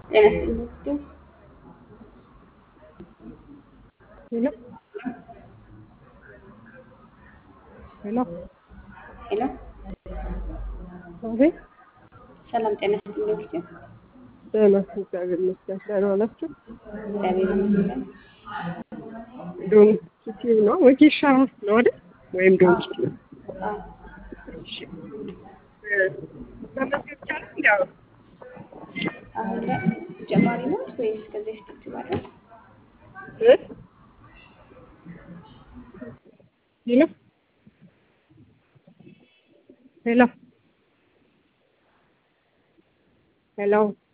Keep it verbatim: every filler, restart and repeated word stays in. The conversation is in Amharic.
ጤና ይስጥልኝ። ሄሎ ሄሎ ሄሎ አቤት ሰላም ጤና ይስጥልኝ። ደህና እግዚአብሔር ይመስገን። ደህና ዋላችሁ? እግዚአብሔር ይመስገን። ዶን ኪቲው ነው ወጌሻ ነው አይደል? ወይም ዶን ኪቲው አዎ እሺ እ ለምን ይቻላል ያው አሁን ላይ ጀማሪ ነው ወይስ ከዚህ በፊት ትባላል? እ ሄሎ ሄሎ ሄሎ